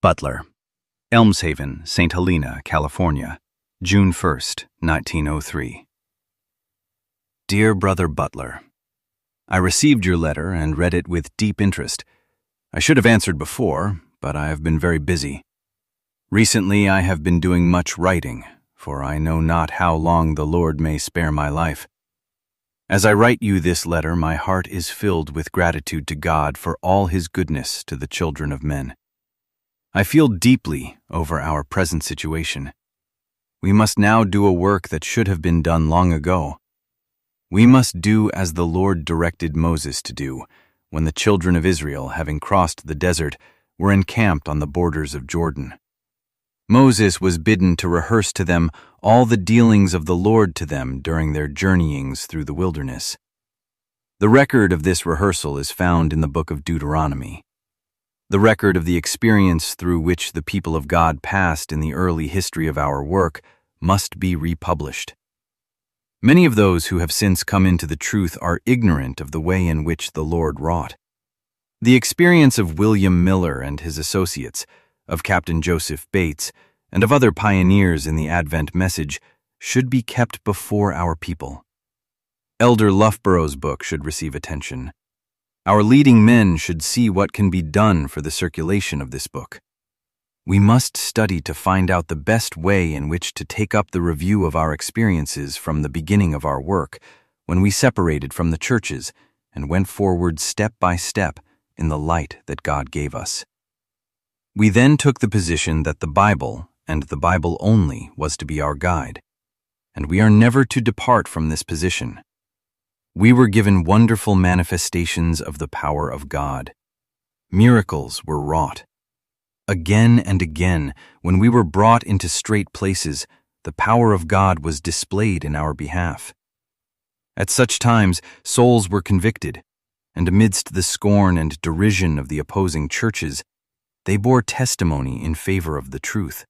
Butler, Elmshaven, St. Helena, California, June 1st, 1903. Dear Brother Butler, I received your letter and read it with deep interest. I should have answered before, but I have been very busy. Recently I have been doing much writing, for I know not how long the Lord may spare my life. As I write you this letter, my heart is filled with gratitude to God for all His goodness to the children of men. I feel deeply over our present situation. We must now do a work that should have been done long ago. We must do as the Lord directed Moses to do, when the children of Israel, having crossed the desert, were encamped on the borders of Jordan. Moses was bidden to rehearse to them all the dealings of the Lord to them during their journeyings through the wilderness. The record of this rehearsal is found in the book of Deuteronomy. The record of the experience through which the people of God passed in the early history of our work must be republished. Many of those who have since come into the truth are ignorant of the way in which the Lord wrought. The experience of William Miller and his associates, of Captain Joseph Bates, and of other pioneers in the Advent message should be kept before our people. Elder Loughborough's book should receive attention. Our leading men should see what can be done for the circulation of this book. We must study to find out the best way in which to take up the review of our experiences from the beginning of our work, when we separated from the churches and went forward step by step in the light that God gave us. We then took the position that the Bible, and the Bible only, was to be our guide, and we are never to depart from this position. We were given wonderful manifestations of the power of God. Miracles were wrought. Again and again, when we were brought into straight places, the power of God was displayed in our behalf. At such times, souls were convicted, and amidst the scorn and derision of the opposing churches, they bore testimony in favor of the truth.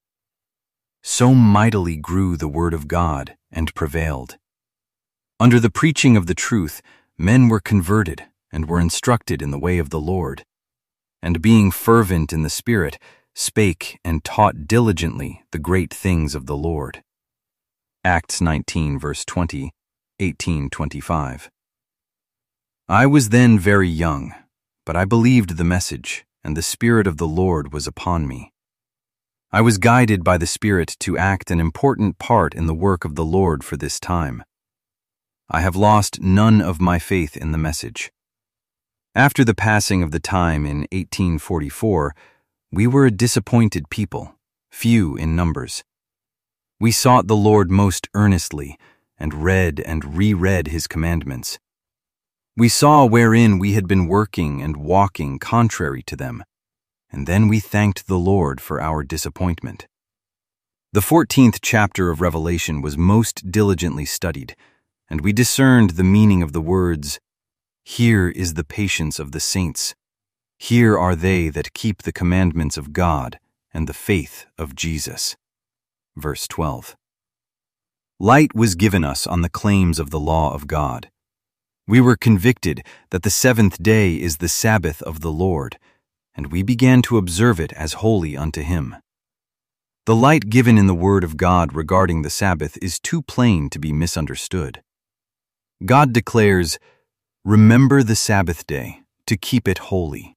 So mightily grew the word of God and prevailed. Under the preaching of the truth, men were converted and were instructed in the way of the Lord, and being fervent in the Spirit, spake and taught diligently the great things of the Lord. Acts 19, verse 20, 18:25. I was then very young, but I believed the message, and the Spirit of the Lord was upon me. I was guided by the Spirit to act an important part in the work of the Lord for this time. I have lost none of my faith in the message. After the passing of the time in 1844, we were a disappointed people, few in numbers. We sought the Lord most earnestly, and read and reread His commandments. We saw wherein we had been working and walking contrary to them, and then we thanked the Lord for our disappointment. The 14th chapter of Revelation was most diligently studied, and we discerned the meaning of the words, "Here is the patience of the saints. Here are they that keep the commandments of God and the faith of Jesus." Verse 12. Light was given us on the claims of the law of God. We were convicted that the seventh day is the Sabbath of the Lord, and we began to observe it as holy unto Him. The light given in the Word of God regarding the Sabbath is too plain to be misunderstood. God declares, "Remember the Sabbath day, to keep it holy.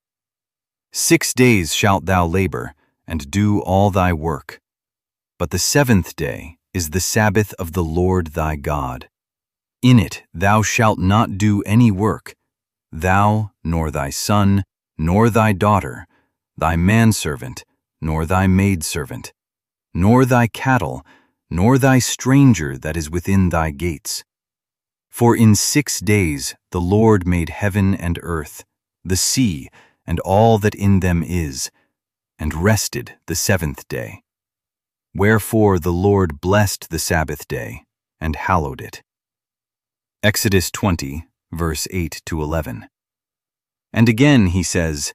6 days shalt thou labor, and do all thy work. But the seventh day is the Sabbath of the Lord thy God. In it thou shalt not do any work, thou, nor thy son, nor thy daughter, thy manservant, nor thy maidservant, nor thy cattle, nor thy stranger that is within thy gates. For in 6 days the Lord made heaven and earth, the sea, and all that in them is, and rested the seventh day. Wherefore the Lord blessed the Sabbath day, and hallowed it." Exodus 20, verse 8-11. And again He says,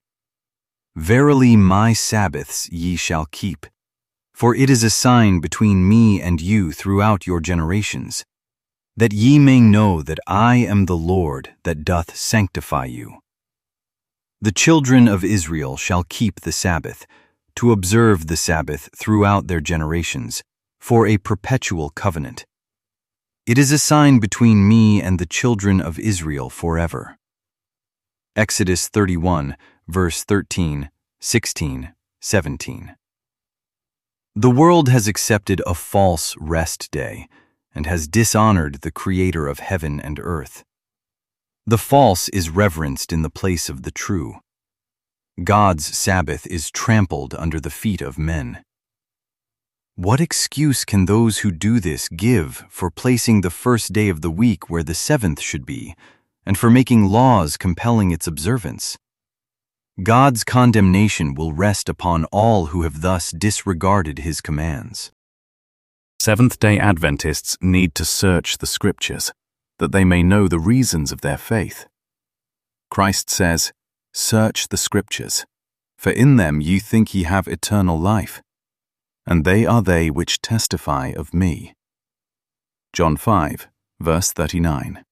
"Verily my Sabbaths ye shall keep, for it is a sign between me and you throughout your generations, that ye may know that I am the Lord that doth sanctify you. The children of Israel shall keep the Sabbath, to observe the Sabbath throughout their generations, for a perpetual covenant. It is a sign between me and the children of Israel forever. Exodus 31, verse 13, 16, 17. The world has accepted a false rest day and has dishonored the Creator of heaven and earth. The false is reverenced in the place of the true. God's Sabbath is trampled under the feet of men. What excuse can those who do this give for placing the first day of the week where the seventh should be, and for making laws compelling its observance? God's condemnation will rest upon all who have thus disregarded His commands. Seventh-day Adventists need to search the Scriptures, that they may know the reasons of their faith. Christ says, "Search the Scriptures, for in them ye think ye have eternal life, and they are they which testify of me." John 5, verse 39.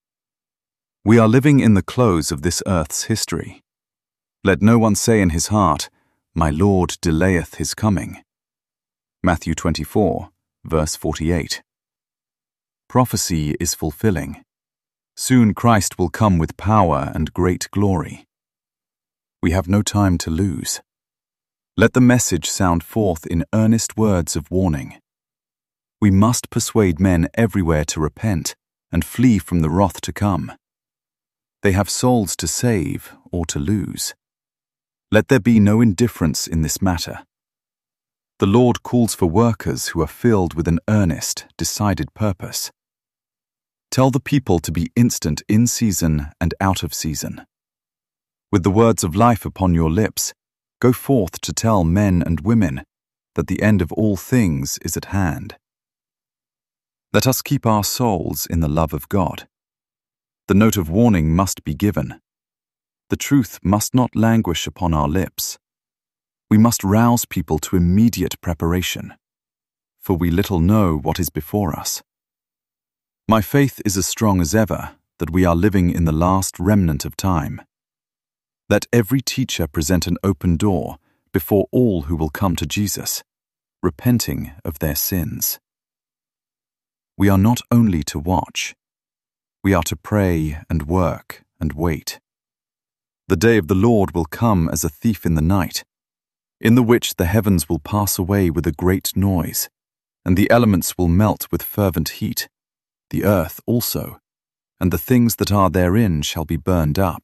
We are living in the close of this earth's history. Let no one say in his heart, "My Lord delayeth his coming." Matthew 24, verse 48. Prophecy is fulfilling. Soon Christ will come with power and great glory. We have no time to lose. Let the message sound forth in earnest words of warning. We must persuade men everywhere to repent and flee from the wrath to come. They have souls to save or to lose. Let there be no indifference in this matter. The Lord calls for workers who are filled with an earnest, decided purpose. Tell the people to be instant in season and out of season. With the words of life upon your lips, go forth to tell men and women that the end of all things is at hand. Let us keep our souls in the love of God. The note of warning must be given. The truth must not languish upon our lips. We must rouse people to immediate preparation, for we little know what is before us. My faith is as strong as ever that we are living in the last remnant of time. Let every teacher present an open door before all who will come to Jesus, repenting of their sins. We are not only to watch, we are to pray and work and wait. The day of the Lord will come as a thief in the night, in the which the heavens will pass away with a great noise, and the elements will melt with fervent heat, the earth also, and the things that are therein shall be burned up.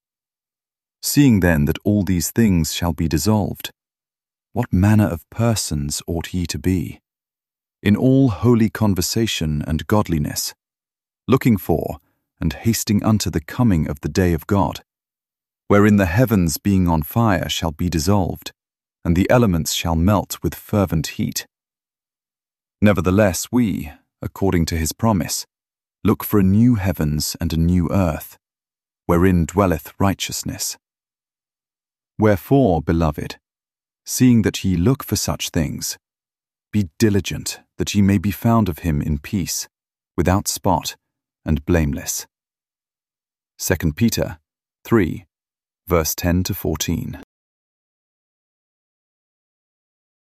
Seeing then that all these things shall be dissolved, what manner of persons ought ye to be? In all holy conversation and godliness, looking for and hasting unto the coming of the day of God, wherein the heavens being on fire shall be dissolved, and the elements shall melt with fervent heat. Nevertheless we, according to his promise, look for a new heavens and a new earth, wherein dwelleth righteousness. Wherefore, beloved, seeing that ye look for such things, be diligent that ye may be found of him in peace, without spot, and blameless. 2 Peter 3, verse 10 to 14.